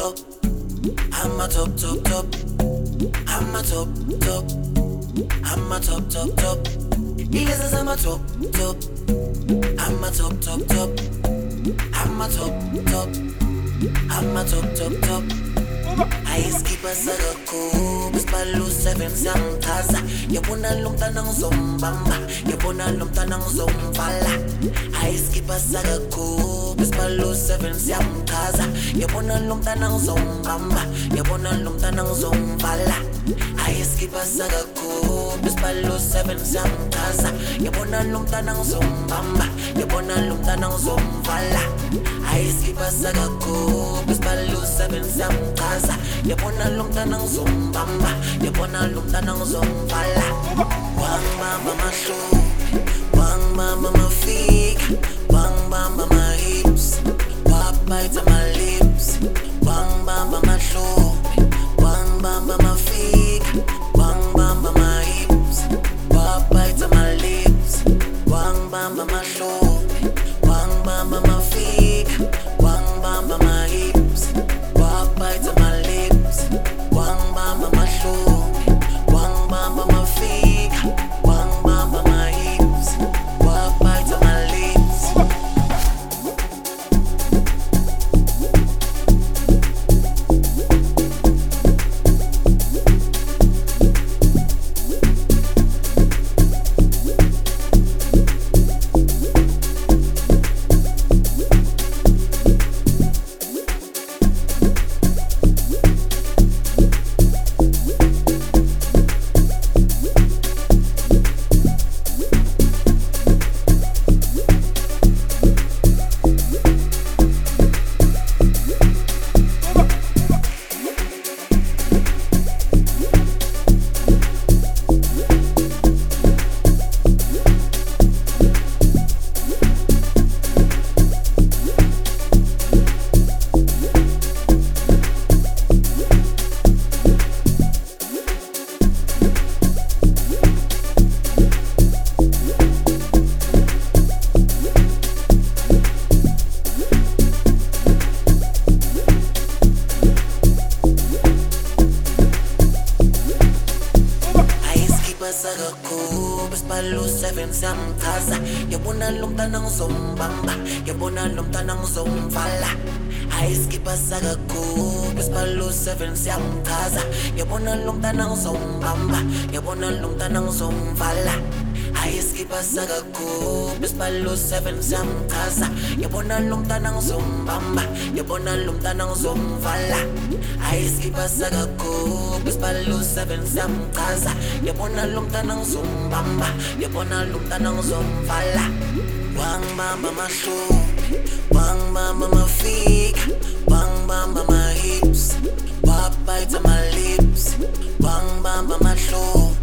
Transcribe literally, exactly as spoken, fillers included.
top. I'm a top, top, top. I'm a top, top. I'm a top, top, top. Yes, I'm a top, top. I'm a top, top, top. I'm a top, top. I'm a top, top, top. I skip a saga ko, Bispalo seven samtaza. Yabona lumta ng zombamba, yabona lumta ng zombala. I skip a saga ko, Bispalo seven samtaza. Yabona lumta ng zombamba, yabona lumta ng zombala. I skip a saga ko, Bispalo seven samtaza. Yabona lumta ng zombamba, yabona lumta ng zombala. I skip a saga ko, Bispalo seven samtaza. Yabona lumta ng zombamba, yabona lumta ng zombala. Wang mama masho, wang mama mafika, wang mama my hips, wap bite my lips. Wang mama masho, wang mama mafika, wang mama my hips, wap bite my lips. Wang mama masho, wang mama mafika, wang mama my hips, wap bite my lips. Wang mama masho, wang mama mafika, wang mama my hips, wap bite my lips. Saga ko, Bispalo seven samtaza. Yabona lumta ng zombamba, yabona lumta ng zombala. I skip a saga ko, Bispalo seven samtaza. Yabona lumta ng zombamba, yabona lumta ng zombala. I skip a saga ko, Bispalo seven samtaza. Yabona lumta ng zombamba, yabona lumta ng zombala. I skip a saga ko, Bispalo seven samtaza. Yabona lumta ng zombamba, yabona lumta ng zombala. Wang mama masho, wang mama mafika, wang mama my hips, wap bite my lips. Wang mama masho,